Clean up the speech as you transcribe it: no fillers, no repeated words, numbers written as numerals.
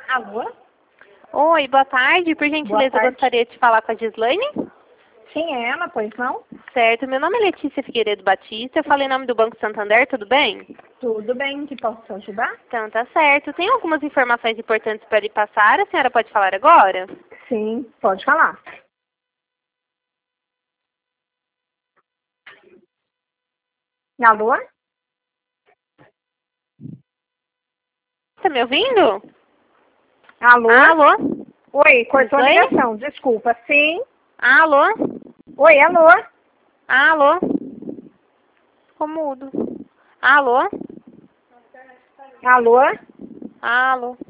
Alô? Oi, boa tarde. Por gentileza, eu gostaria de falar com a Gislaine. Sim, é ela, pois não? Certo, meu nome é Letícia Figueiredo Batista, eu falei em nome do Banco Santander, tudo bem? Tudo bem, que posso te ajudar? Então, tá certo. Tem algumas informações importantes para lhe passar, a senhora pode falar agora? Sim, pode falar. Alô? Tá me ouvindo? Alô? Alô? Oi, cortou a Gislaine? ligação, desculpa. Sim. Alô? Oi, alô? Alô? Ficou mudo. Alô? Alô? Alô?